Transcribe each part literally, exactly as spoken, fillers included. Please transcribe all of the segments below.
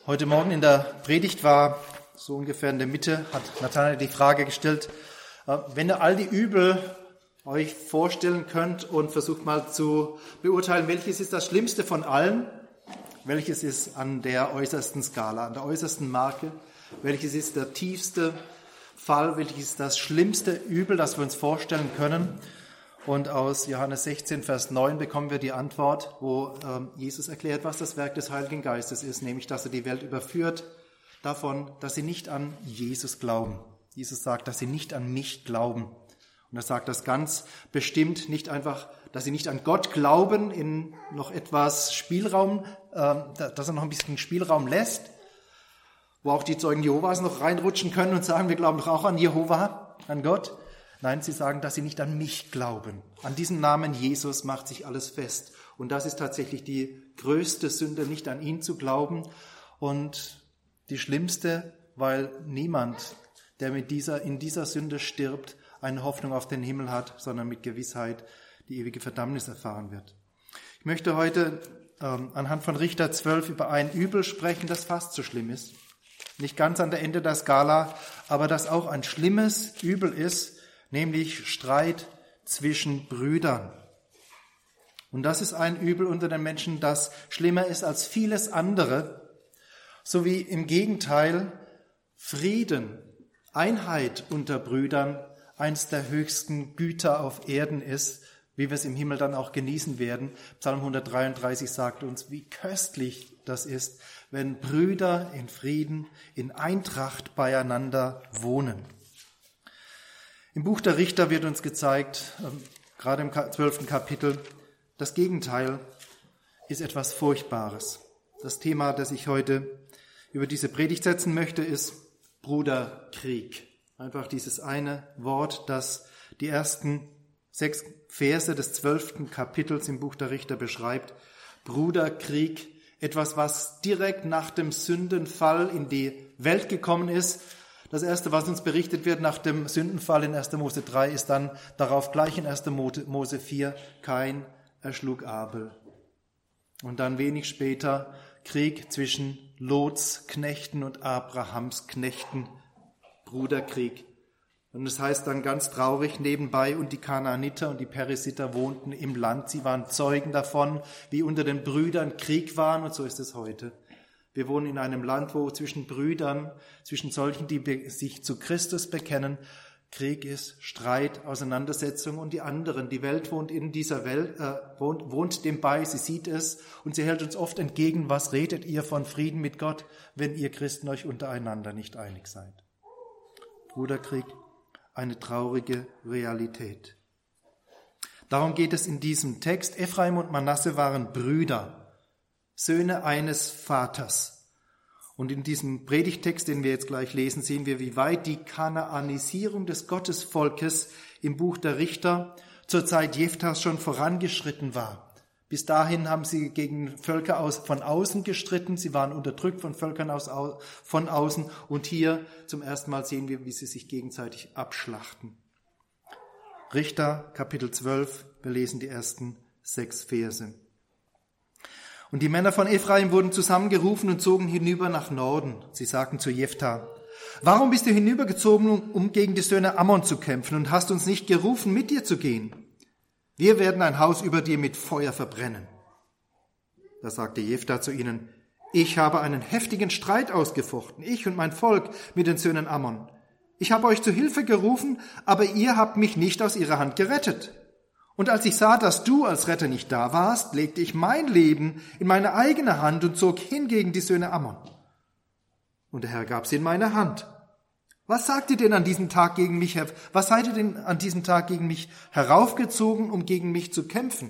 Heute Morgen in der Predigt war, so ungefähr in der Mitte, hat Nathanael die Frage gestellt, wenn ihr all die Übel euch vorstellen könnt und versucht mal zu beurteilen, welches ist das Schlimmste von allen, welches ist an der äußersten Skala, an der äußersten Marke, welches ist der tiefste Fall, welches ist das schlimmste Übel, das wir uns vorstellen können. Und aus Johannes sechzehn, Vers neun bekommen wir die Antwort, wo ähm, Jesus erklärt, was das Werk des Heiligen Geistes ist, nämlich, dass er die Welt überführt davon, dass sie nicht an Jesus glauben. Jesus sagt, dass sie nicht an mich glauben. Und er sagt das ganz bestimmt, nicht einfach, dass sie nicht an Gott glauben, in noch etwas Spielraum, äh, dass er noch ein bisschen Spielraum lässt, wo auch die Zeugen Jehovas noch reinrutschen können und sagen, wir glauben doch auch an Jehova, an Gott. Nein, sie sagen, dass sie nicht an mich glauben. An diesem Namen Jesus macht sich alles fest. Und das ist tatsächlich die größte Sünde, nicht an ihn zu glauben. Und die schlimmste, weil niemand, der mit dieser, in dieser Sünde stirbt, eine Hoffnung auf den Himmel hat, sondern mit Gewissheit die ewige Verdammnis erfahren wird. Ich möchte heute ähm, anhand von Richter zwölf über ein Übel sprechen, das fast so schlimm ist. Nicht ganz an der Ende der Skala, aber das auch ein schlimmes Übel ist, nämlich Streit zwischen Brüdern. Und das ist ein Übel unter den Menschen, das schlimmer ist als vieles andere, sowie im Gegenteil Frieden, Einheit unter Brüdern eins der höchsten Güter auf Erden ist, wie wir es im Himmel dann auch genießen werden. Psalm hundertdreiunddreißig sagt uns, wie köstlich das ist, wenn Brüder in Frieden, in Eintracht beieinander wohnen. Im Buch der Richter wird uns gezeigt, ähm, gerade im zwölften Kapitel, das Gegenteil ist etwas Furchtbares. Das Thema, das ich heute über diese Predigt setzen möchte, ist Bruderkrieg. Einfach dieses eine Wort, das die ersten sechs Verse des zwölften Kapitels im Buch der Richter beschreibt. Bruderkrieg, etwas, was direkt nach dem Sündenfall in die Welt gekommen ist. Das Erste, was uns berichtet wird nach dem Sündenfall in erster Mose drei, ist dann darauf gleich in erster Mose vier, Kain erschlug Abel. Und dann wenig später Krieg zwischen Lots Knechten und Abrahams Knechten, Bruderkrieg. Und es heißt dann ganz traurig nebenbei, und die Kanaaniter und die Perisiter wohnten im Land. Sie waren Zeugen davon, wie unter den Brüdern Krieg waren, und so ist es heute. Wir wohnen in einem Land, wo zwischen Brüdern, zwischen solchen, die sich zu Christus bekennen, Krieg ist, Streit, Auseinandersetzung, und die anderen. Die Welt wohnt in dieser Welt, äh, wohnt, wohnt dem bei, sie sieht es und sie hält uns oft entgegen, was redet ihr von Frieden mit Gott, wenn ihr Christen euch untereinander nicht einig seid. Bruderkrieg, eine traurige Realität. Darum geht es in diesem Text. Ephraim und Manasse waren Brüder, Söhne eines Vaters. Und in diesem Predigtext, den wir jetzt gleich lesen, sehen wir, wie weit die Kanaanisierung des Gottesvolkes im Buch der Richter zur Zeit Jeftas schon vorangeschritten war. Bis dahin haben sie gegen Völker aus, von außen gestritten, sie waren unterdrückt von Völkern aus, von außen, und hier zum ersten Mal sehen wir, wie sie sich gegenseitig abschlachten. Richter, Kapitel zwölf, wir lesen die ersten sechs Verse. Und die Männer von Ephraim wurden zusammengerufen und zogen hinüber nach Norden. Sie sagten zu Jefta: Warum bist du hinübergezogen, um gegen die Söhne Ammon zu kämpfen, und hast uns nicht gerufen, mit dir zu gehen? Wir werden ein Haus über dir mit Feuer verbrennen. Da sagte Jefta zu ihnen: Ich habe einen heftigen Streit ausgefochten, ich und mein Volk mit den Söhnen Ammon. Ich habe euch zu Hilfe gerufen, aber ihr habt mich nicht aus ihrer Hand gerettet. Und als ich sah, dass du als Retter nicht da warst, legte ich mein Leben in meine eigene Hand und zog hin gegen die Söhne Ammon. Und der Herr gab sie in meine Hand. Was sagt ihr denn an diesem Tag gegen mich, was seid ihr denn an diesem Tag gegen mich heraufgezogen, um gegen mich zu kämpfen?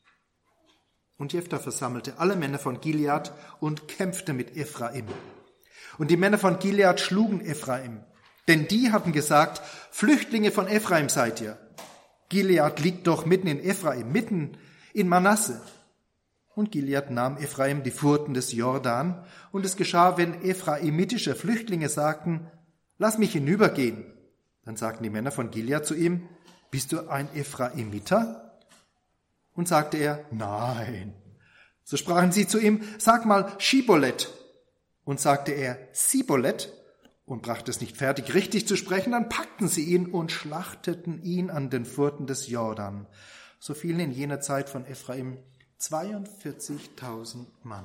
Und Jefta versammelte alle Männer von Gilead und kämpfte mit Ephraim. Und die Männer von Gilead schlugen Ephraim, denn die hatten gesagt: Flüchtlinge von Ephraim seid ihr. Gilead liegt doch mitten in Ephraim, mitten in Manasse. Und Gilead nahm Ephraim die Furten des Jordan, und es geschah, wenn ephraimitische Flüchtlinge sagten: Lass mich hinübergehen. Dann sagten die Männer von Gilead zu ihm: Bist du ein Ephraimiter? Und sagte er: Nein. So sprachen sie zu ihm: Sag mal Schibolet. Und sagte er Sibolet und brachte es nicht fertig, richtig zu sprechen, dann packten sie ihn und schlachteten ihn an den Furten des Jordan. So fielen in jener Zeit von Ephraim zweiundvierzigtausend Mann.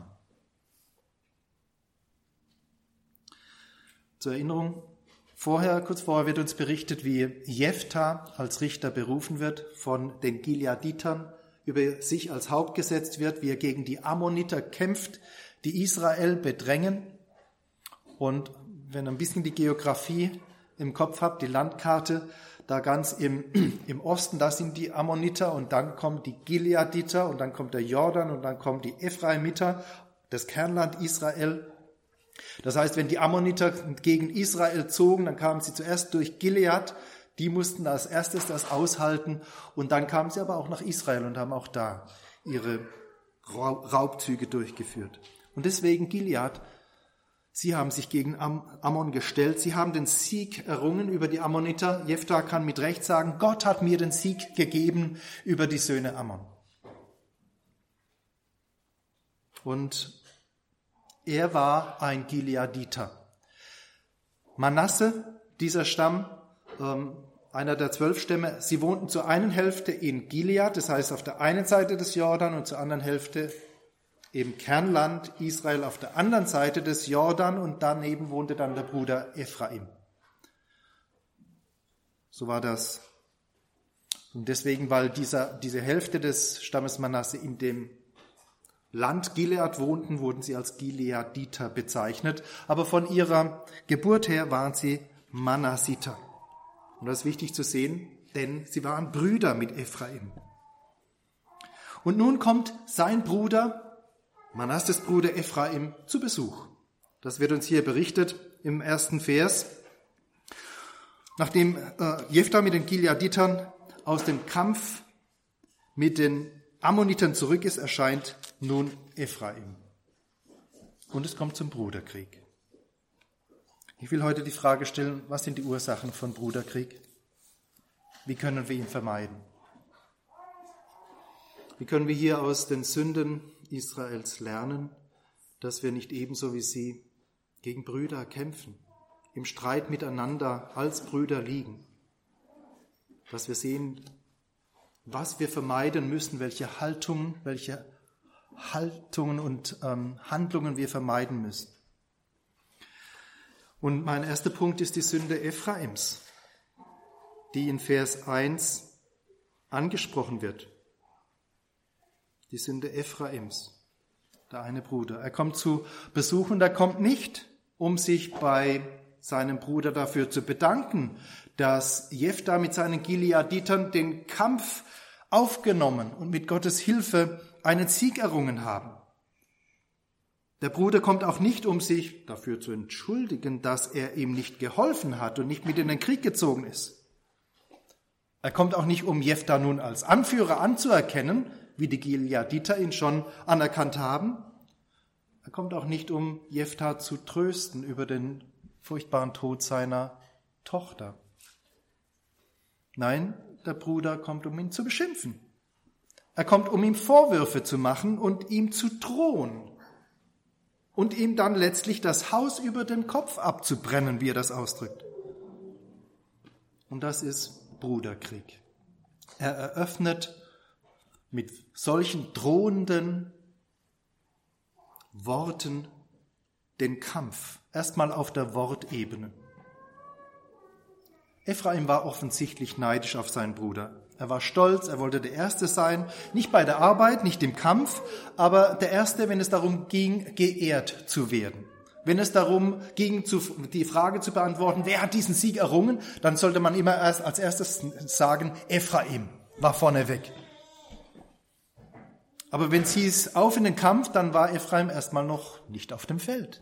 Zur Erinnerung, vorher, kurz vorher wird uns berichtet, wie Jephthah als Richter berufen wird, von den Gileaditern über sich als Haupt gesetzt wird, wie er gegen die Ammoniter kämpft, die Israel bedrängen. Und wenn ihr ein bisschen die Geografie im Kopf habt, die Landkarte, da ganz im, im Osten, da sind die Ammoniter und dann kommen die Gileaditer und dann kommt der Jordan und dann kommen die Ephraimiter, das Kernland Israel. Das heißt, wenn die Ammoniter gegen Israel zogen, dann kamen sie zuerst durch Gilead, die mussten als erstes das aushalten und dann kamen sie aber auch nach Israel und haben auch da ihre Raubzüge durchgeführt. Und deswegen Gilead, sie haben sich gegen Ammon gestellt, sie haben den Sieg errungen über die Ammoniter. Jephthah kann mit Recht sagen, Gott hat mir den Sieg gegeben über die Söhne Ammon. Und er war ein Gileaditer. Manasse, dieser Stamm, ähm, einer der zwölf Stämme, sie wohnten zur einen Hälfte in Gilead, das heißt auf der einen Seite des Jordan und zur anderen Hälfte im Kernland Israel auf der anderen Seite des Jordan und daneben wohnte dann der Bruder Ephraim. So war das. Und deswegen, weil dieser, diese Hälfte des Stammes Manasse in dem Land Gilead wohnten, wurden sie als Gileaditer bezeichnet. Aber von ihrer Geburt her waren sie Manassiter. Und das ist wichtig zu sehen, denn sie waren Brüder mit Ephraim. Und nun kommt sein Bruder, Manasses Bruder Ephraim, zu Besuch. Das wird uns hier berichtet im ersten Vers. Nachdem äh, Jephthah mit den Gileaditern aus dem Kampf mit den Ammonitern zurück ist, erscheint nun Ephraim. Und es kommt zum Bruderkrieg. Ich will heute die Frage stellen, was sind die Ursachen von Bruderkrieg? Wie können wir ihn vermeiden? Wie können wir hier aus den Sünden Israels lernen, dass wir nicht ebenso wie sie gegen Brüder kämpfen, im Streit miteinander als Brüder liegen? Dass wir sehen, was wir vermeiden müssen, welche Haltungen, welche Haltungen und ähm, Handlungen wir vermeiden müssen. Und mein erster Punkt ist die Sünde Ephraims, die in Vers eins angesprochen wird. Die Sünde Ephraims, der eine Bruder. Er kommt zu Besuch und er kommt nicht, um sich bei seinem Bruder dafür zu bedanken, dass Jephthah mit seinen Gileaditern den Kampf aufgenommen und mit Gottes Hilfe einen Sieg errungen haben. Der Bruder kommt auch nicht, um sich dafür zu entschuldigen, dass er ihm nicht geholfen hat und nicht mit in den Krieg gezogen ist. Er kommt auch nicht, um Jephthah nun als Anführer anzuerkennen, wie die Gileaditer ihn schon anerkannt haben. Er kommt auch nicht, um Jephthah zu trösten über den furchtbaren Tod seiner Tochter. Nein, der Bruder kommt, um ihn zu beschimpfen. Er kommt, um ihm Vorwürfe zu machen und ihm zu drohen und ihm dann letztlich das Haus über den Kopf abzubrennen, wie er das ausdrückt. Und das ist Bruderkrieg. Er eröffnet mit solchen drohenden Worten den Kampf, erstmal auf der Wortebene. Ephraim war offensichtlich neidisch auf seinen Bruder. Er war stolz, er wollte der Erste sein, nicht bei der Arbeit, nicht im Kampf, aber der Erste, wenn es darum ging, geehrt zu werden. Wenn es darum ging, die Frage zu beantworten, wer hat diesen Sieg errungen, dann sollte man immer erst als erstes sagen, Ephraim war vorneweg. Aber wenn es hieß, auf in den Kampf, dann war Ephraim erstmal noch nicht auf dem Feld.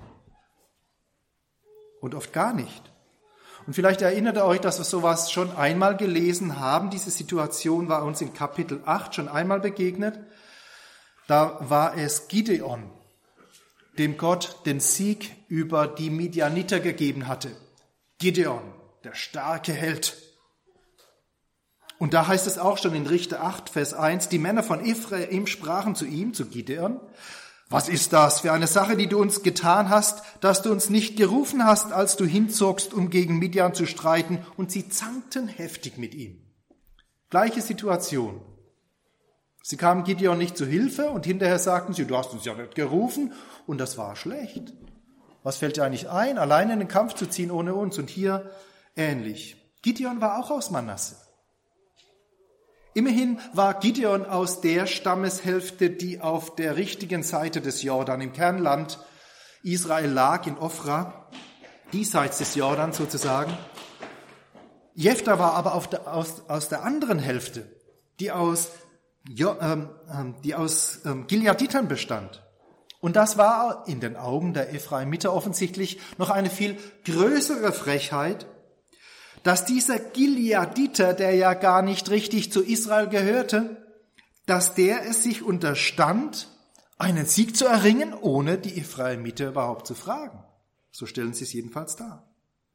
Und oft gar nicht. Und vielleicht erinnert ihr euch, dass wir sowas schon einmal gelesen haben. Diese Situation war uns in Kapitel acht schon einmal begegnet. Da war es Gideon, dem Gott den Sieg über die Midianiter gegeben hatte. Gideon, der starke Held. Und da heißt es auch schon in Richter acht, Vers eins, die Männer von Ephraim sprachen zu ihm, zu Gideon, Was ist das für eine Sache, die du uns getan hast, dass du uns nicht gerufen hast, als du hinzogst, um gegen Midian zu streiten? Und sie zankten heftig mit ihm. Gleiche Situation. Sie kamen Gideon nicht zu Hilfe und hinterher sagten sie, du hast uns ja nicht gerufen und das war schlecht. Was fällt dir eigentlich ein, alleine in den Kampf zu ziehen ohne uns? Und hier ähnlich. Gideon war auch aus Manasse. Immerhin war Gideon aus der Stammeshälfte, die auf der richtigen Seite des Jordan im Kernland Israel lag, in Ofra, diesseits des Jordan sozusagen. Jephtha war aber auf der, aus, aus der anderen Hälfte, die aus, jo, ähm, die aus ähm, Gileaditern bestand. Und das war in den Augen der Ephraimiter offensichtlich noch eine viel größere Frechheit, dass dieser Gileaditer, der ja gar nicht richtig zu Israel gehörte, dass der es sich unterstand, einen Sieg zu erringen, ohne die Ephraimiter überhaupt zu fragen. So stellen sie es jedenfalls dar.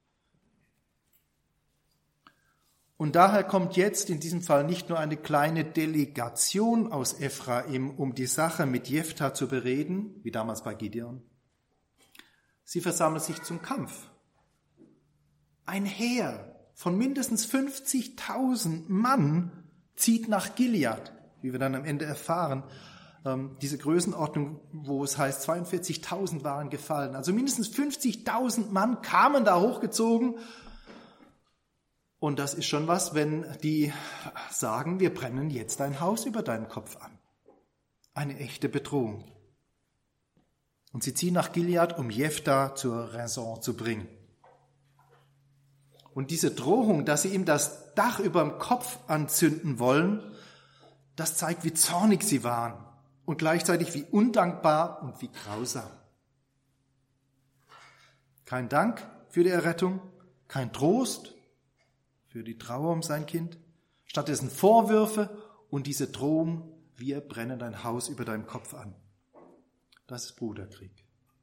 Und daher kommt jetzt in diesem Fall nicht nur eine kleine Delegation aus Ephraim, um die Sache mit Jephtha zu bereden, wie damals bei Gideon. Sie versammelt sich zum Kampf. Ein Heer von mindestens fünfzigtausend Mann zieht nach Gilead, wie wir dann am Ende erfahren. Ähm, diese Größenordnung, wo es heißt, zweiundvierzigtausend waren gefallen. Also mindestens fünfzigtausend Mann kamen da hochgezogen. Und das ist schon was, wenn die sagen, wir brennen jetzt dein Haus über deinen Kopf an. Eine echte Bedrohung. Und sie ziehen nach Gilead, um Jephtha zur Raison zu bringen. Und diese Drohung, dass sie ihm das Dach über dem Kopf anzünden wollen, das zeigt, wie zornig sie waren und gleichzeitig wie undankbar und wie grausam. Kein Dank für die Errettung, kein Trost für die Trauer um sein Kind, stattdessen Vorwürfe und diese Drohung, wir brennen dein Haus über deinem Kopf an. Das ist Bruderkrieg.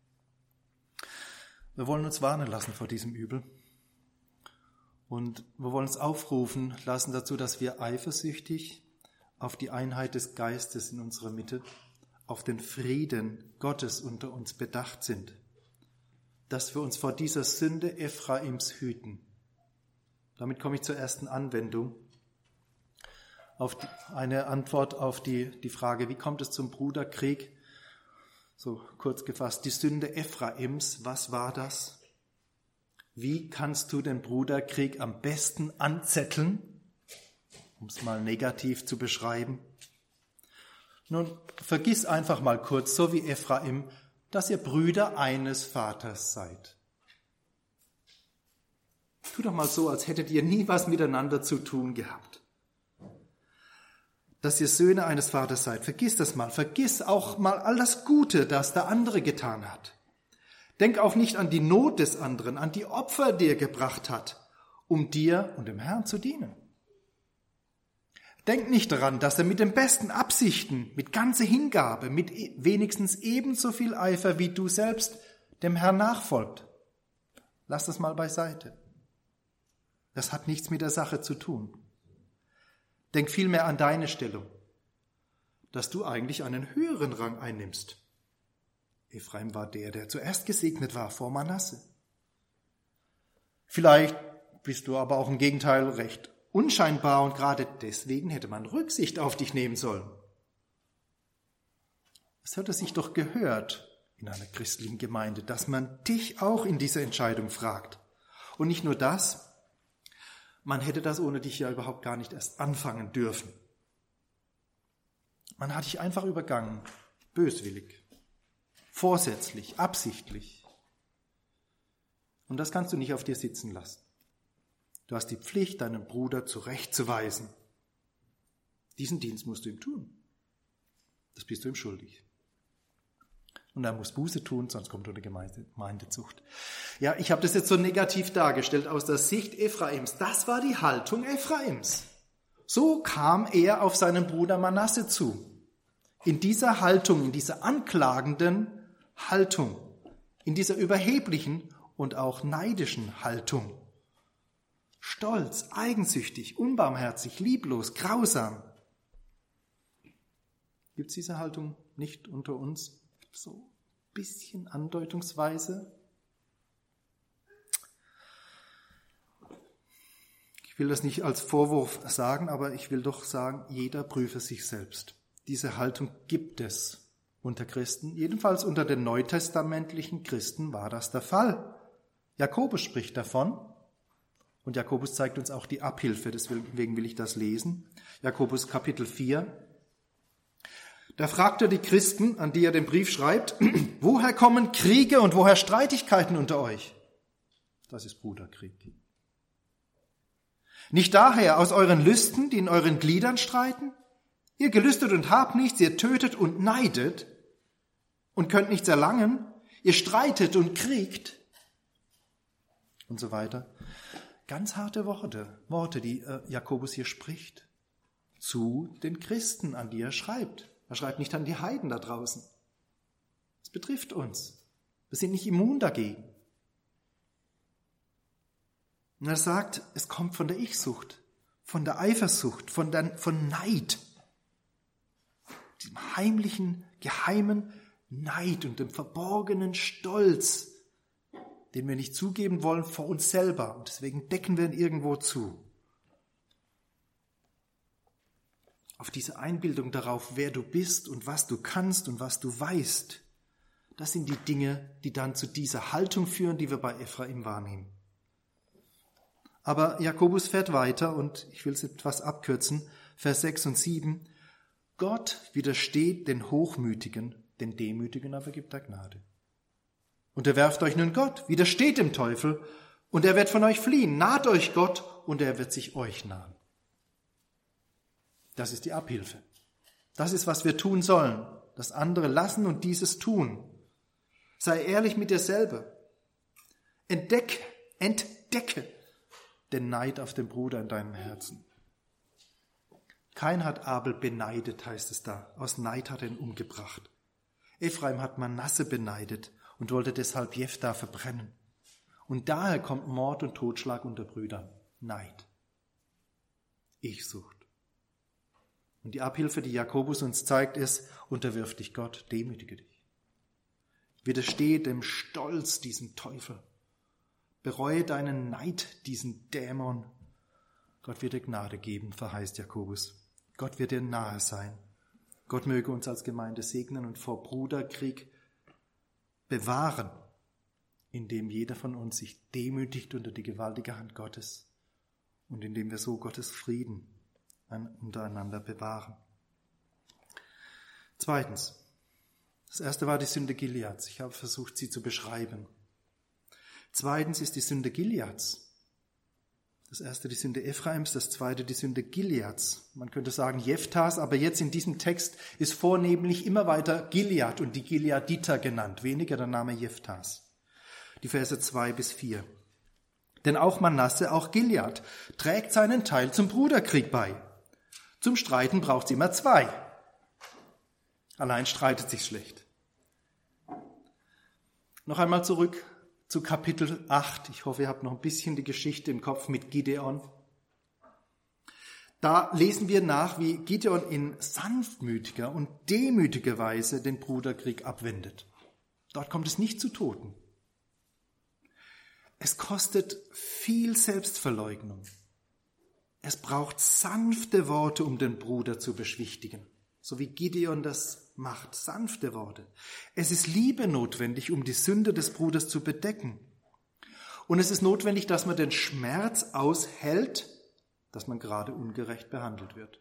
Wir wollen uns warnen lassen vor diesem Übel. Und wir wollen uns aufrufen lassen dazu, dass wir eifersüchtig auf die Einheit des Geistes in unserer Mitte, auf den Frieden Gottes unter uns bedacht sind, dass wir uns vor dieser Sünde Ephraims hüten. Damit komme ich zur ersten Anwendung, auf die, eine Antwort auf die, die Frage, wie kommt es zum Bruderkrieg? So kurz gefasst, die Sünde Ephraims, was war das? Wie kannst du den Bruderkrieg am besten anzetteln, um es mal negativ zu beschreiben? Nun, vergiss einfach mal kurz, so wie Ephraim, dass ihr Brüder eines Vaters seid. Tu doch mal so, als hättet ihr nie was miteinander zu tun gehabt. Dass ihr Söhne eines Vaters seid, vergiss das mal. Vergiss auch mal all das Gute, das der andere getan hat. Denk auch nicht an die Not des anderen, an die Opfer, die er gebracht hat, um dir und dem Herrn zu dienen. Denk nicht daran, dass er mit den besten Absichten, mit ganzer Hingabe, mit wenigstens ebenso viel Eifer wie du selbst dem Herrn nachfolgt. Lass das mal beiseite. Das hat nichts mit der Sache zu tun. Denk vielmehr an deine Stellung, dass du eigentlich einen höheren Rang einnimmst. Ephraim war der, der zuerst gesegnet war vor Manasse. Vielleicht bist du aber auch im Gegenteil recht unscheinbar und gerade deswegen hätte man Rücksicht auf dich nehmen sollen. Es hätte sich doch gehört in einer christlichen Gemeinde, dass man dich auch in dieser Entscheidung fragt. Und nicht nur das, man hätte das ohne dich ja überhaupt gar nicht erst anfangen dürfen. Man hat dich einfach übergangen, böswillig. Vorsätzlich, absichtlich. Und das kannst du nicht auf dir sitzen lassen. Du hast die Pflicht, deinen Bruder zurechtzuweisen. Diesen Dienst musst du ihm tun. Das bist du ihm schuldig. Und er muss Buße tun, sonst kommt unter Gemeindezucht. Ja, ich habe das jetzt so negativ dargestellt aus der Sicht Ephraims. Das war die Haltung Ephraims. So kam er auf seinen Bruder Manasse zu. In dieser Haltung, in dieser anklagenden Haltung, in dieser überheblichen und auch neidischen Haltung. Stolz, eigensüchtig, unbarmherzig, lieblos, grausam. Gibt es diese Haltung nicht unter uns? So ein bisschen andeutungsweise. Ich will das nicht als Vorwurf sagen, aber ich will doch sagen, jeder prüfe sich selbst. Diese Haltung gibt es unter Christen. Jedenfalls unter den neutestamentlichen Christen war das der Fall. Jakobus spricht davon. Und Jakobus zeigt uns auch die Abhilfe, deswegen will ich das lesen. Jakobus Kapitel vier. Da fragt er die Christen, an die er den Brief schreibt, woher kommen Kriege und woher Streitigkeiten unter euch? Das ist Bruderkrieg. Nicht daher aus euren Lüsten, die in euren Gliedern streiten? Ihr gelüstet und habt nichts, ihr tötet und neidet und könnt nichts erlangen. Ihr streitet und kriegt und so weiter. Ganz harte Worte, Worte, die äh, Jakobus hier spricht, zu den Christen, an die er schreibt. Er schreibt nicht an die Heiden da draußen. Es betrifft uns. Wir sind nicht immun dagegen. Und er sagt, es kommt von der Ich-Sucht, von der Eifersucht, von, der, von Neid. Diesem heimlichen, geheimen Neid und dem verborgenen Stolz, den wir nicht zugeben wollen vor uns selber. Und deswegen decken wir ihn irgendwo zu. Auf diese Einbildung darauf, wer du bist und was du kannst und was du weißt, das sind die Dinge, die dann zu dieser Haltung führen, die wir bei Ephraim wahrnehmen. Aber Jakobus fährt weiter und ich will es etwas abkürzen, Vers sechs und sieben. Gott widersteht den Hochmütigen, den Demütigen aber gibt er Gnade. Unterwerft euch nun Gott, widersteht dem Teufel und er wird von euch fliehen. Naht euch Gott und er wird sich euch nahen. Das ist die Abhilfe. Das ist, was wir tun sollen. Das andere lassen und dieses tun. Sei ehrlich mit dir selber. Entdecke, entdecke den Neid auf den Bruder in deinem Herzen. Kain hat Abel beneidet, heißt es da. Aus Neid hat er ihn umgebracht. Ephraim hat Manasse beneidet und wollte deshalb Jephthah verbrennen. Und daher kommt Mord und Totschlag unter Brüdern. Neid. Ich-Sucht. Und die Abhilfe, die Jakobus uns zeigt, ist, unterwirf dich Gott, demütige dich. Widerstehe dem Stolz, diesem Teufel. Bereue deinen Neid, diesen Dämon. Gott wird dir Gnade geben, verheißt Jakobus. Gott wird dir nahe sein. Gott möge uns als Gemeinde segnen und vor Bruderkrieg bewahren, indem jeder von uns sich demütigt unter die gewaltige Hand Gottes und indem wir so Gottes Frieden untereinander bewahren. Zweitens, das erste war die Sünde Gileads. Ich habe versucht, sie zu beschreiben. Zweitens ist die Sünde Gileads. Das erste die Sünde Ephraims, das zweite die Sünde Gileads. Man könnte sagen Jephthahs, aber jetzt in diesem Text ist vornehmlich immer weiter Gilead und die Gileaditer genannt, weniger der Name Jephthahs. Die Verse zwei bis vier. Denn auch Manasse, auch Gilead, trägt seinen Teil zum Bruderkrieg bei. Zum Streiten braucht es immer zwei. Allein streitet sich schlecht. Noch einmal zurück zu Kapitel acht. Ich hoffe, ihr habt noch ein bisschen die Geschichte im Kopf mit Gideon. Da lesen wir nach, wie Gideon in sanftmütiger und demütiger Weise den Bruderkrieg abwendet. Dort kommt es nicht zu Toten. Es kostet viel Selbstverleugnung. Es braucht sanfte Worte, um den Bruder zu beschwichtigen. So wie Gideon das macht, sanfte Worte. Es ist Liebe notwendig, um die Sünde des Bruders zu bedecken. Und es ist notwendig, dass man den Schmerz aushält, dass man gerade ungerecht behandelt wird.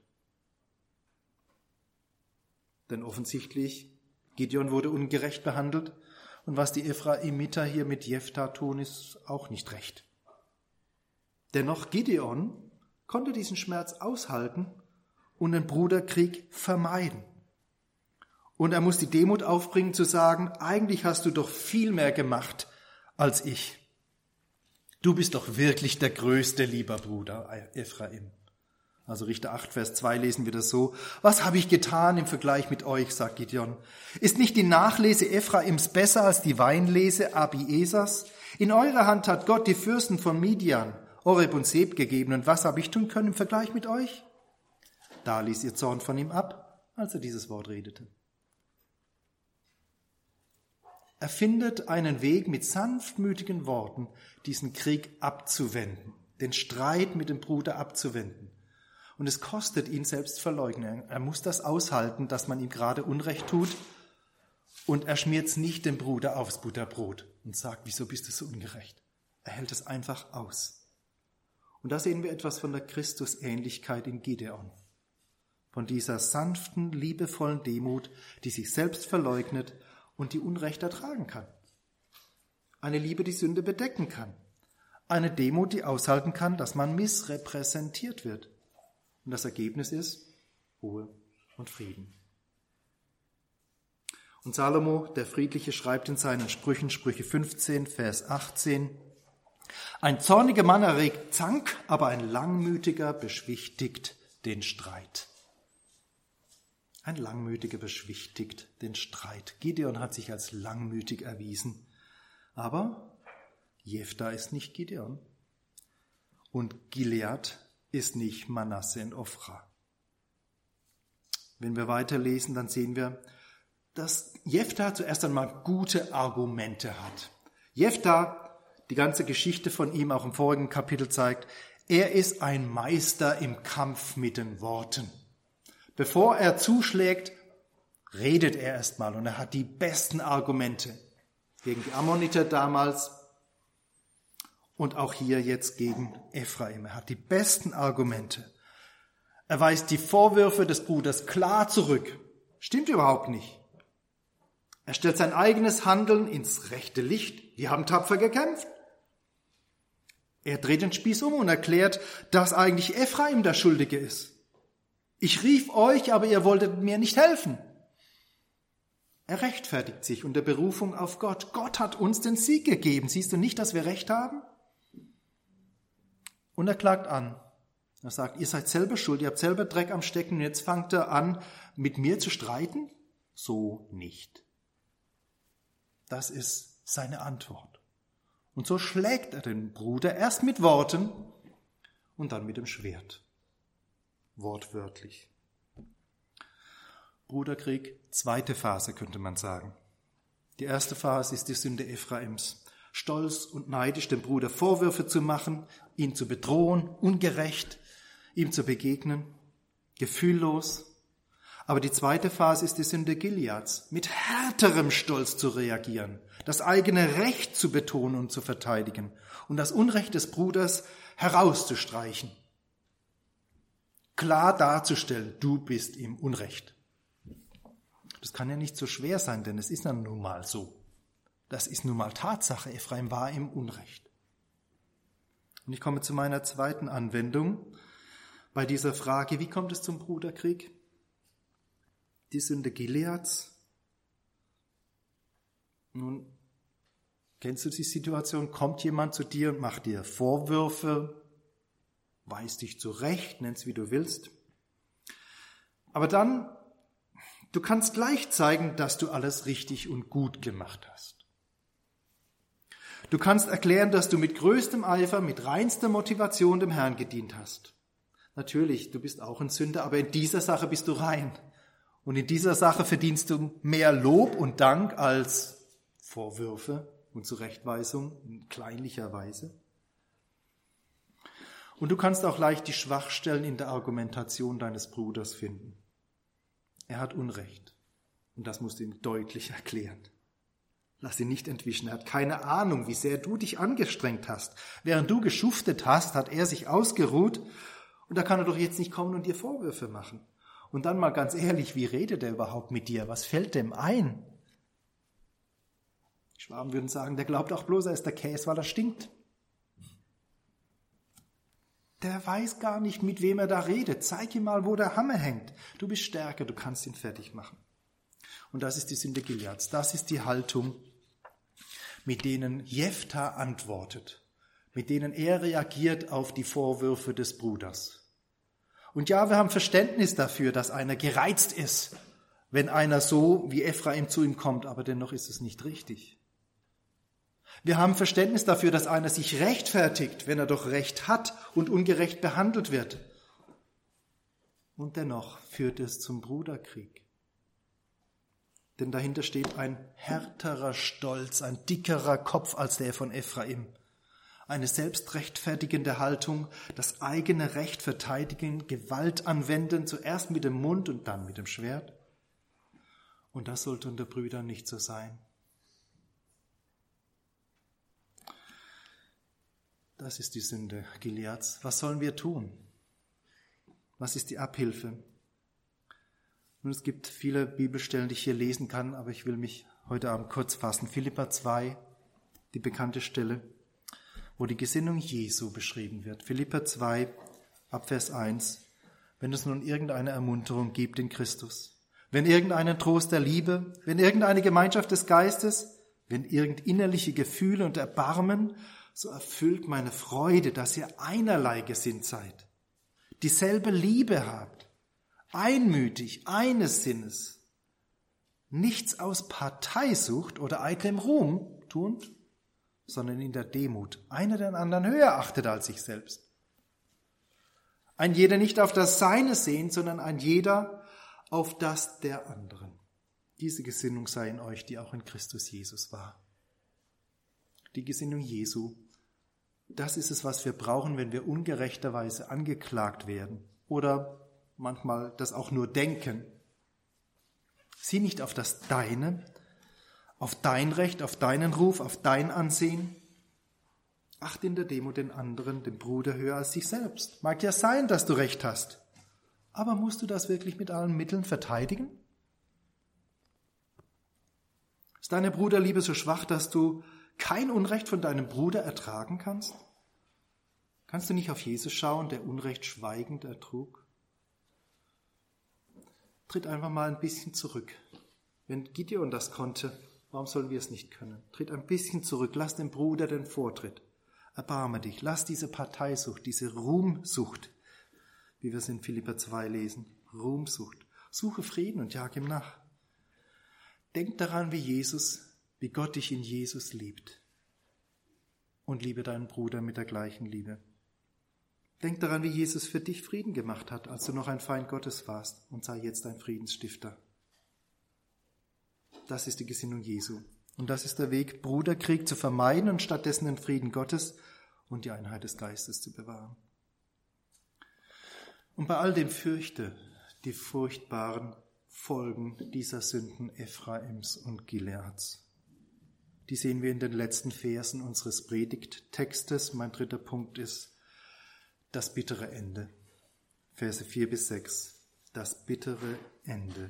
Denn offensichtlich, Gideon wurde ungerecht behandelt und was die Ephraimiter hier mit Jephthah tun, ist auch nicht recht. Dennoch, Gideon konnte diesen Schmerz aushalten und den Bruderkrieg vermeiden. Und er muss die Demut aufbringen zu sagen, eigentlich hast du doch viel mehr gemacht als ich. Du bist doch wirklich der größte, lieber Bruder Ephraim. Also Richter acht, Vers zwei lesen wir das so. Was habe ich getan im Vergleich mit euch, sagt Gideon. Ist nicht die Nachlese Ephraims besser als die Weinlese Abiesers? In eurer Hand hat Gott die Fürsten von Midian, Oreb und Seb gegeben. Und was habe ich tun können im Vergleich mit euch? Da ließ ihr Zorn von ihm ab, als er dieses Wort redete. Er findet einen Weg, mit sanftmütigen Worten diesen Krieg abzuwenden, den Streit mit dem Bruder abzuwenden. Und es kostet ihn Selbstverleugnung. Er muss das aushalten, dass man ihm gerade Unrecht tut. Und er schmiert es nicht dem Bruder aufs Butterbrot und sagt, wieso bist du so ungerecht? Er hält es einfach aus. Und da sehen wir etwas von der Christusähnlichkeit in Gideon. Von dieser sanften, liebevollen Demut, die sich selbst verleugnet und die Unrecht ertragen kann. Eine Liebe, die Sünde bedecken kann. Eine Demut, die aushalten kann, dass man missrepräsentiert wird. Und das Ergebnis ist Ruhe und Frieden. Und Salomo, der Friedliche, schreibt in seinen Sprüchen, Sprüche fünfzehn, Vers achtzehn, ein zorniger Mann erregt Zank, aber ein Langmütiger beschwichtigt den Streit. Ein Langmütiger beschwichtigt den Streit. Gideon hat sich als langmütig erwiesen. Aber Jephthah ist nicht Gideon. Und Gilead ist nicht Manasse und Ophra. Wenn wir weiterlesen, dann sehen wir, dass Jephthah zuerst einmal gute Argumente hat. Jephthah, die ganze Geschichte von ihm auch im vorigen Kapitel zeigt, er ist ein Meister im Kampf mit den Worten. Bevor er zuschlägt, redet er erstmal und er hat die besten Argumente gegen die Ammoniter damals und auch hier jetzt gegen Ephraim. Er hat die besten Argumente. Er weist die Vorwürfe des Bruders klar zurück. Stimmt überhaupt nicht. Er stellt sein eigenes Handeln ins rechte Licht. Die haben tapfer gekämpft. Er dreht den Spieß um und erklärt, dass eigentlich Ephraim der Schuldige ist. Ich rief euch, aber ihr wolltet mir nicht helfen. Er rechtfertigt sich unter Berufung auf Gott. Gott hat uns den Sieg gegeben. Siehst du nicht, dass wir Recht haben? Und er klagt an. Er sagt, ihr seid selber schuld, ihr habt selber Dreck am Stecken und jetzt fangt er an, mit mir zu streiten? So nicht. Das ist seine Antwort. Und so schlägt er den Bruder erst mit Worten und dann mit dem Schwert. Wortwörtlich. Bruderkrieg, zweite Phase könnte man sagen. Die erste Phase ist die Sünde Ephraims. Stolz und neidisch, dem Bruder Vorwürfe zu machen, ihn zu bedrohen, ungerecht, ihm zu begegnen, gefühllos. Aber die zweite Phase ist die Sünde Gileads, mit härterem Stolz zu reagieren, das eigene Recht zu betonen und zu verteidigen und das Unrecht des Bruders herauszustreichen. Klar darzustellen, du bist im Unrecht. Das kann ja nicht so schwer sein, denn es ist ja nun mal so. Das ist nun mal Tatsache, Ephraim war im Unrecht. Und ich komme zu meiner zweiten Anwendung bei dieser Frage, wie kommt es zum Bruderkrieg? Die Sünde Gileads. Nun, kennst du die Situation? Kommt jemand zu dir und macht dir Vorwürfe, weist dich zurecht, nenn's wie du willst. Aber dann, du kannst gleich zeigen, dass du alles richtig und gut gemacht hast. Du kannst erklären, dass du mit größtem Eifer, mit reinster Motivation dem Herrn gedient hast. Natürlich, du bist auch ein Sünder, aber in dieser Sache bist du rein. Und in dieser Sache verdienst du mehr Lob und Dank als Vorwürfe und Zurechtweisung in kleinlicher Weise. Und du kannst auch leicht die Schwachstellen in der Argumentation deines Bruders finden. Er hat Unrecht und das musst du ihm deutlich erklären. Lass ihn nicht entwischen, er hat keine Ahnung, wie sehr du dich angestrengt hast. Während du geschuftet hast, hat er sich ausgeruht und da kann er doch jetzt nicht kommen und dir Vorwürfe machen. Und dann mal ganz ehrlich, wie redet er überhaupt mit dir? Was fällt dem ein? Die Schwaben würden sagen, der glaubt auch bloß, er ist der Käse, weil er stinkt. Der weiß gar nicht, mit wem er da redet. Zeig ihm mal, wo der Hammer hängt. Du bist stärker, du kannst ihn fertig machen. Und das ist die Sünde Gileads. Das ist die Haltung, mit denen Jephthah antwortet, mit denen er reagiert auf die Vorwürfe des Bruders. Und ja, wir haben Verständnis dafür, dass einer gereizt ist, wenn einer so wie Ephraim zu ihm kommt, aber dennoch ist es nicht richtig. Wir haben Verständnis dafür, dass einer sich rechtfertigt, wenn er doch Recht hat und ungerecht behandelt wird. Und dennoch führt es zum Bruderkrieg. Denn dahinter steht ein härterer Stolz, ein dickerer Kopf als der von Ephraim. Eine selbstrechtfertigende Haltung, das eigene Recht verteidigen, Gewalt anwenden, zuerst mit dem Mund und dann mit dem Schwert. Und das sollte unter Brüdern nicht so sein. Das ist die Sünde Gileads. Was sollen wir tun? Was ist die Abhilfe? Nun, es gibt viele Bibelstellen, die ich hier lesen kann, aber ich will mich heute Abend kurz fassen. Philipper zwei, die bekannte Stelle, wo die Gesinnung Jesu beschrieben wird. Philipper zwei, ab Vers eins. Wenn es nun irgendeine Ermunterung gibt in Christus, wenn irgendeinen Trost der Liebe, wenn irgendeine Gemeinschaft des Geistes, wenn irgend innerliche Gefühle und Erbarmen, so erfüllt meine Freude, dass ihr einerlei gesinnt seid, dieselbe Liebe habt, einmütig, eines Sinnes, nichts aus Parteisucht oder eitlem Ruhm tuend, sondern in der Demut einer den anderen höher achtet als sich selbst. Ein jeder nicht auf das Seine sehnt, sondern ein jeder auf das der anderen. Diese Gesinnung sei in euch, die auch in Christus Jesus war. Die Gesinnung Jesu, das ist es, was wir brauchen, wenn wir ungerechterweise angeklagt werden oder manchmal das auch nur denken. Sieh nicht auf das Deine, auf dein Recht, auf deinen Ruf, auf dein Ansehen. Achte in der Demut den anderen, den Bruder, höher als dich selbst. Mag ja sein, dass du Recht hast, aber musst du das wirklich mit allen Mitteln verteidigen? Ist deine Bruderliebe so schwach, dass du kein Unrecht von deinem Bruder ertragen kannst? Kannst du nicht auf Jesus schauen, der Unrecht schweigend ertrug? Tritt einfach mal ein bisschen zurück. Wenn Gideon das konnte, warum sollen wir es nicht können? Tritt ein bisschen zurück, lass dem Bruder den Vortritt. Erbarme dich, lass diese Parteisucht, diese Ruhmsucht, wie wir es in Philipper zwei lesen, Ruhmsucht. Suche Frieden und jag ihm nach. Denk daran, wie Jesus, wie Gott dich in Jesus liebt. Und liebe deinen Bruder mit der gleichen Liebe. Denk daran, wie Jesus für dich Frieden gemacht hat, als du noch ein Feind Gottes warst, und sei jetzt ein Friedensstifter. Das ist die Gesinnung Jesu. Und das ist der Weg, Bruderkrieg zu vermeiden und stattdessen den Frieden Gottes und die Einheit des Geistes zu bewahren. Und bei all dem fürchte die furchtbaren Folgen dieser Sünden Ephraims und Gileads. Die sehen wir in den letzten Versen unseres Predigttextes. Mein dritter Punkt ist das bittere Ende. Verse vier bis sechs. Das bittere Ende.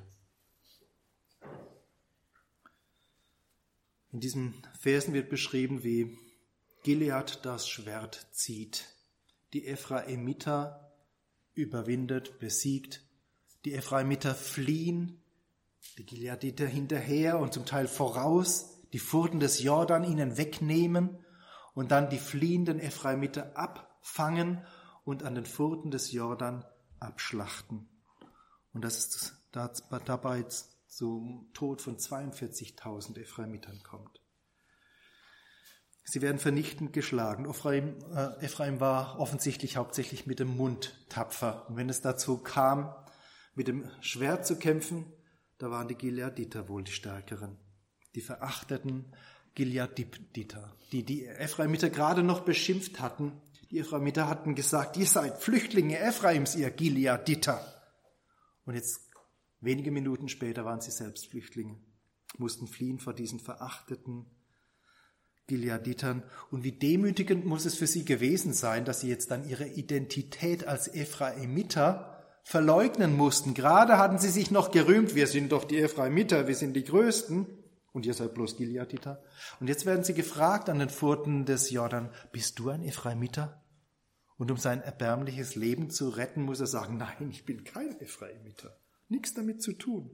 In diesen Versen wird beschrieben, wie Gilead das Schwert zieht, die Ephraimiter überwindet, besiegt, die Ephraimiter fliehen, die Gileaditer hinterher und zum Teil voraus, die Furten des Jordan ihnen wegnehmen und dann die fliehenden Ephraimiter abfangen und an den Furten des Jordan abschlachten. Und das ist dabei zum Tod von zweiundvierzigtausend Ephraimitern kommt. Sie werden vernichtend geschlagen. Ephraim, äh, Ephraim war offensichtlich hauptsächlich mit dem Mund tapfer. Und wenn es dazu kam, mit dem Schwert zu kämpfen, da waren die Gileaditer wohl die Stärkeren. Die verachteten Gileaditer, die die Ephraimiter gerade noch beschimpft hatten. Die Ephraimiter hatten gesagt, ihr seid Flüchtlinge Ephraims, ihr Gileaditer. Und jetzt, wenige Minuten später, waren sie selbst Flüchtlinge, mussten fliehen vor diesen verachteten Gileaditern. Und wie demütigend muss es für sie gewesen sein, dass sie jetzt dann ihre Identität als Ephraimiter verleugnen mussten. Gerade hatten sie sich noch gerühmt, wir sind doch die Ephraimiter, wir sind die Größten. Und ihr seid bloß Gileaditer. Und jetzt werden sie gefragt an den Furten des Jordan, bist du ein Ephraimiter? Und um sein erbärmliches Leben zu retten, muss er sagen, nein, ich bin kein Ephraimiter. Nichts damit zu tun.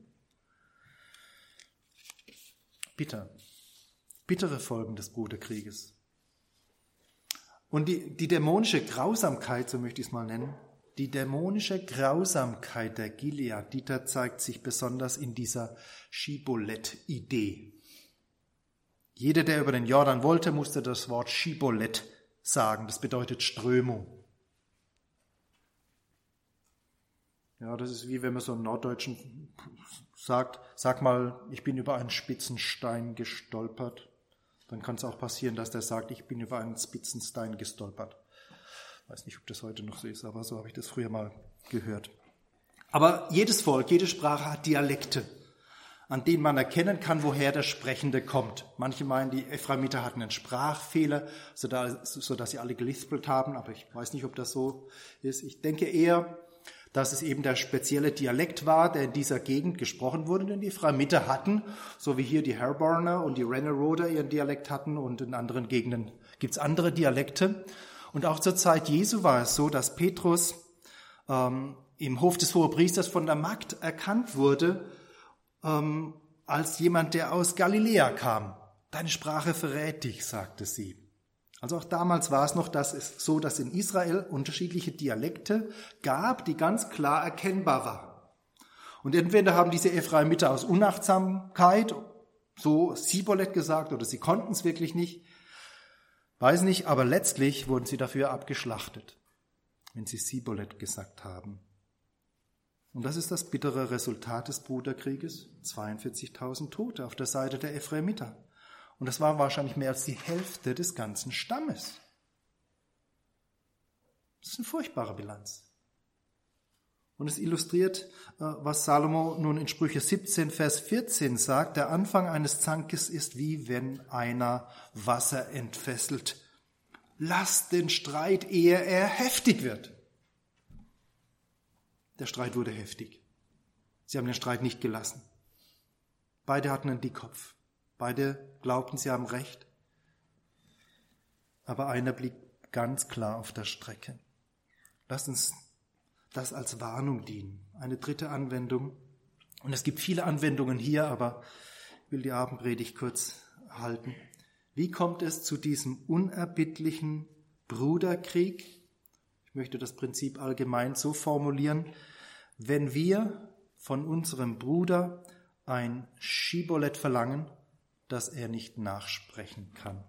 Bitter. Bittere Folgen des Bruderkrieges. Und die, die dämonische Grausamkeit, so möchte ich es mal nennen, die dämonische Grausamkeit der Gileaditer zeigt sich besonders in dieser Schiboleth-Idee. Jeder, der über den Jordan wollte, musste das Wort Schiboleth sagen. Das bedeutet Strömung. Ja, das ist wie wenn man so einen Norddeutschen sagt, sag mal, ich bin über einen Spitzenstein gestolpert. Dann kann es auch passieren, dass der sagt, ich bin über einen Spitzenstein gestolpert. Ich weiß nicht, ob das heute noch so ist, aber so habe ich das früher mal gehört. Aber jedes Volk, jede Sprache hat Dialekte, an denen man erkennen kann, woher der Sprechende kommt. Manche meinen, die Ephraimiter hatten einen Sprachfehler, sodass sie alle gelispelt haben, aber ich weiß nicht, ob das so ist. Ich denke eher, dass es eben der spezielle Dialekt war, der in dieser Gegend gesprochen wurde, denn die Ephraimiter hatten, so wie hier die Herborner und die Renneroder ihren Dialekt hatten und in anderen Gegenden gibt es andere Dialekte. Und auch zur Zeit Jesu war es so, dass Petrus ähm, im Hof des Hohepriesters von der Magd erkannt wurde, ähm, als jemand, der aus Galiläa kam. Deine Sprache verrät dich, sagte sie. Also auch damals war es noch dass es so, dass in Israel unterschiedliche Dialekte gab, die ganz klar erkennbar waren. Und entweder haben diese Ephraimiter aus Unachtsamkeit so Sibolet gesagt oder sie konnten es wirklich nicht, weiß nicht, aber letztlich wurden sie dafür abgeschlachtet, wenn sie Sibolet gesagt haben. Und das ist das bittere Resultat des Bruderkrieges, zweiundvierzigtausend Tote auf der Seite der Ephraimiter. Und das war wahrscheinlich mehr als die Hälfte des ganzen Stammes. Das ist eine furchtbare Bilanz. Und es illustriert, was Salomo nun in Sprüche siebzehn, Vers vierzehn sagt. Der Anfang eines Zankes ist wie wenn einer Wasser entfesselt. Lasst den Streit, ehe er heftig wird. Der Streit wurde heftig. Sie haben den Streit nicht gelassen. Beide hatten einen Dickkopf. Beide glaubten, sie haben Recht. Aber einer blieb ganz klar auf der Strecke. Lasst uns das als Warnung dienen. Eine dritte Anwendung. Und es gibt viele Anwendungen hier, aber ich will die Abendpredigt kurz halten. Wie kommt es zu diesem unerbittlichen Bruderkrieg? Ich möchte das Prinzip allgemein so formulieren. Wenn wir von unserem Bruder ein Schibolett verlangen, das er nicht nachsprechen kann.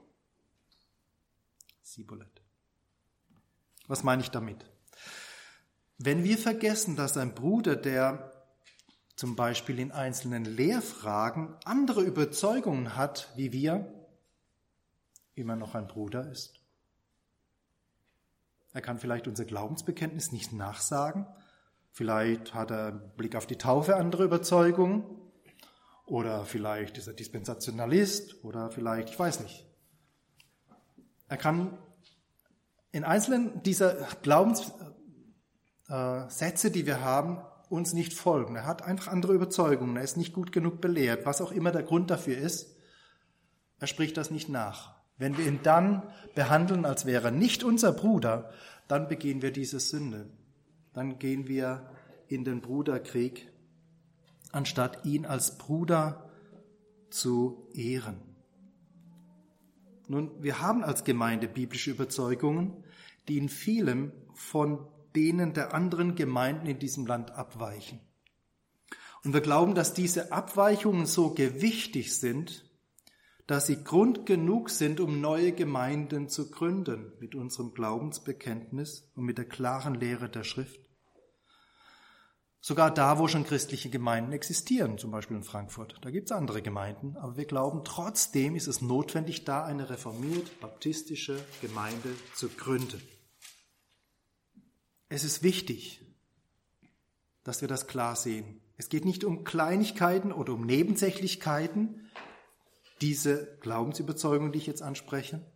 Sibolet. Was meine ich damit? Wenn wir vergessen, dass ein Bruder, der zum Beispiel in einzelnen Lehrfragen andere Überzeugungen hat wie wir, immer noch ein Bruder ist. Er kann vielleicht unser Glaubensbekenntnis nicht nachsagen. Vielleicht hat er im Blick auf die Taufe andere Überzeugungen. Oder vielleicht ist er Dispensationalist oder vielleicht, ich weiß nicht. Er kann in einzelnen dieser Glaubenssätze, äh, die wir haben, uns nicht folgen. Er hat einfach andere Überzeugungen. Er ist nicht gut genug belehrt. Was auch immer der Grund dafür ist, er spricht das nicht nach. Wenn wir ihn dann behandeln, als wäre er nicht unser Bruder, dann begehen wir diese Sünde. Dann gehen wir in den Bruderkrieg, anstatt ihn als Bruder zu ehren. Nun, wir haben als Gemeinde biblische Überzeugungen, die in vielem von denen der anderen Gemeinden in diesem Land abweichen. Und wir glauben, dass diese Abweichungen so gewichtig sind, dass sie Grund genug sind, um neue Gemeinden zu gründen mit unserem Glaubensbekenntnis und mit der klaren Lehre der Schrift. Sogar da, wo schon christliche Gemeinden existieren, zum Beispiel in Frankfurt. Da gibt es andere Gemeinden, aber wir glauben, trotzdem ist es notwendig, da eine reformiert-baptistische Gemeinde zu gründen. Es ist wichtig, dass wir das klar sehen. Es geht nicht um Kleinigkeiten oder um Nebensächlichkeiten, diese Glaubensüberzeugung, die ich jetzt anspreche.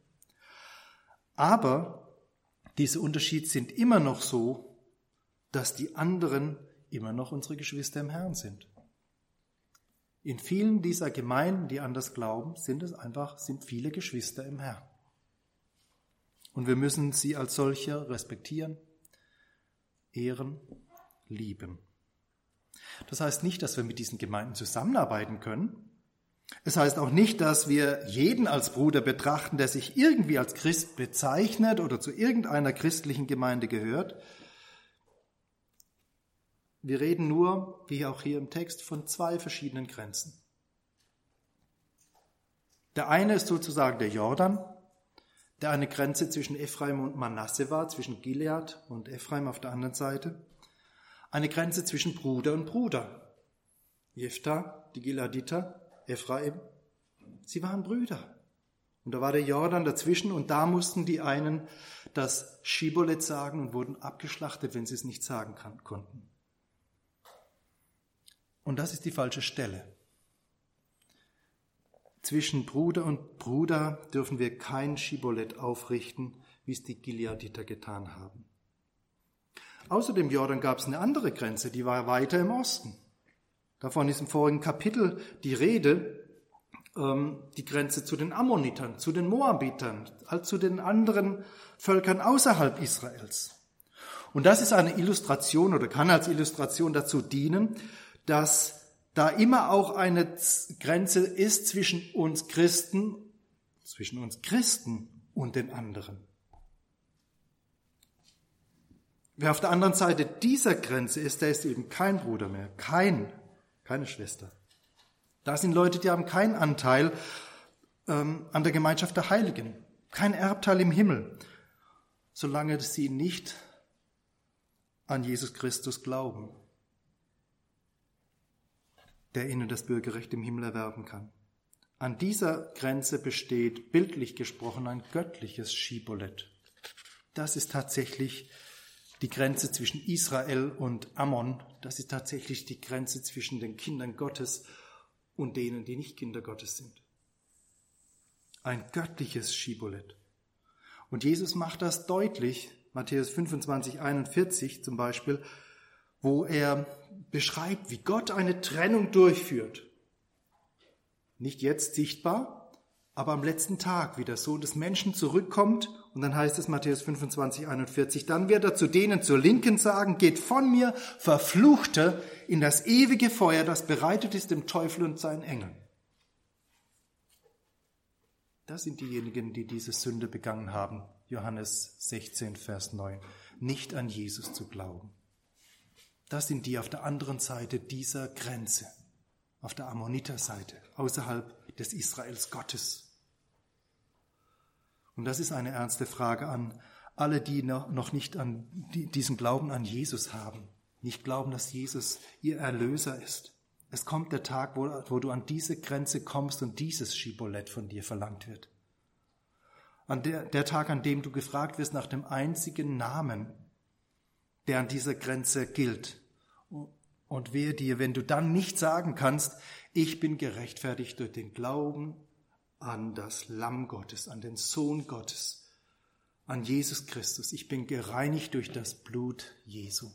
Aber diese Unterschiede sind immer noch so, dass die anderen immer noch unsere Geschwister im Herrn sind. In vielen dieser Gemeinden, die anders glauben, sind es einfach, sind viele Geschwister im Herrn. Und wir müssen sie als solche respektieren, ehren, lieben. Das heißt nicht, dass wir mit diesen Gemeinden zusammenarbeiten können. Es heißt auch nicht, dass wir jeden als Bruder betrachten, der sich irgendwie als Christ bezeichnet oder zu irgendeiner christlichen Gemeinde gehört. Wir reden nur, wie auch hier im Text, von zwei verschiedenen Grenzen. Der eine ist sozusagen der Jordan, der eine Grenze zwischen Ephraim und Manasse war, zwischen Gilead und Ephraim auf der anderen Seite. Eine Grenze zwischen Bruder und Bruder. Jephthah, die Gileaditer, Ephraim, sie waren Brüder. Und da war der Jordan dazwischen und da mussten die einen das Schiboleth sagen und wurden abgeschlachtet, wenn sie es nicht sagen kann, konnten. Und das ist die falsche Stelle. Zwischen Bruder und Bruder dürfen wir kein Schiboleth aufrichten, wie es die Gileaditer getan haben. Außer dem Jordan gab es eine andere Grenze, die war weiter im Osten. Davon ist im vorigen Kapitel die Rede, ähm, die Grenze zu den Ammonitern, zu den Moabitern, zu den anderen Völkern außerhalb Israels. Und das ist eine Illustration oder kann als Illustration dazu dienen, dass da immer auch eine Grenze ist zwischen uns Christen, zwischen uns Christen und den anderen. Wer auf der anderen Seite dieser Grenze ist, der ist eben kein Bruder mehr, kein, keine Schwester. Da sind Leute, die haben keinen Anteil ähm, an der Gemeinschaft der Heiligen, kein Erbteil im Himmel, solange sie nicht an Jesus Christus glauben, der ihnen das Bürgerrecht im Himmel erwerben kann. An dieser Grenze besteht, bildlich gesprochen, ein göttliches Schiboleth. Das ist tatsächlich die Grenze zwischen Israel und Ammon. Das ist tatsächlich die Grenze zwischen den Kindern Gottes und denen, die nicht Kinder Gottes sind. Ein göttliches Schiboleth. Und Jesus macht das deutlich, Matthäus fünfundzwanzig, einundvierzig zum Beispiel, wo er beschreibt, wie Gott eine Trennung durchführt. Nicht jetzt sichtbar, aber am letzten Tag, wie der Sohn des Menschen zurückkommt. Und dann heißt es Matthäus fünfundzwanzig, einundvierzig, dann wird er zu denen zur Linken sagen, geht von mir, Verfluchte, in das ewige Feuer, das bereitet ist dem Teufel und seinen Engeln. Das sind diejenigen, die diese Sünde begangen haben. Johannes sechzehn, Vers neun. Nicht an Jesus zu glauben. Das sind die auf der anderen Seite dieser Grenze, auf der Ammoniter-Seite, außerhalb des Israels Gottes. Und das ist eine ernste Frage an alle, die noch nicht an diesen Glauben an Jesus haben, nicht glauben, dass Jesus ihr Erlöser ist. Es kommt der Tag, wo, wo du an diese Grenze kommst und dieses Schiboleth von dir verlangt wird. An der, der Tag, an dem du gefragt wirst nach dem einzigen Namen, der an dieser Grenze gilt. Und wehe dir, wenn du dann nicht sagen kannst, ich bin gerechtfertigt durch den Glauben an das Lamm Gottes, an den Sohn Gottes, an Jesus Christus. Ich bin gereinigt durch das Blut Jesu.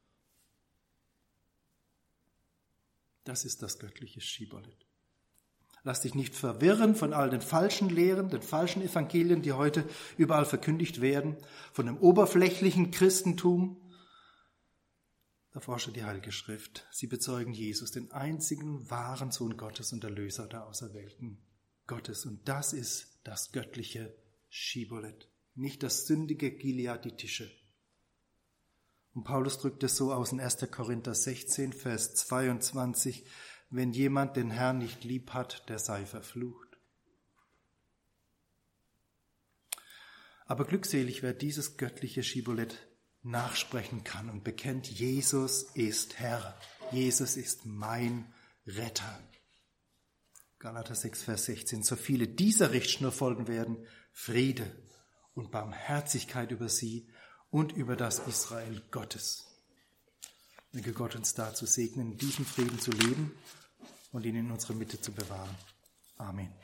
Das ist das göttliche Schiboleth. Lass dich nicht verwirren von all den falschen Lehren, den falschen Evangelien, die heute überall verkündigt werden, von dem oberflächlichen Christentum. Erforsche die Heilige Schrift. Sie bezeugen Jesus, den einzigen wahren Sohn Gottes und Erlöser der Auserwählten Gottes. Und das ist das göttliche Schiboleth, nicht das sündige Gileaditische. Und Paulus drückt es so aus in erster Korinther sechzehn, Vers zweiundzwanzig, wenn jemand den Herrn nicht lieb hat, der sei verflucht. Aber glückselig, wer dieses göttliche Schiboleth nachsprechen kann und bekennt, Jesus ist Herr, Jesus ist mein Retter. Galater sechs, Vers sechzehn, so viele dieser Richtschnur folgen werden, Friede und Barmherzigkeit über sie und über das Israel Gottes. Möge Gott uns dazu segnen, in diesem Frieden zu leben und ihn in unserer Mitte zu bewahren. Amen.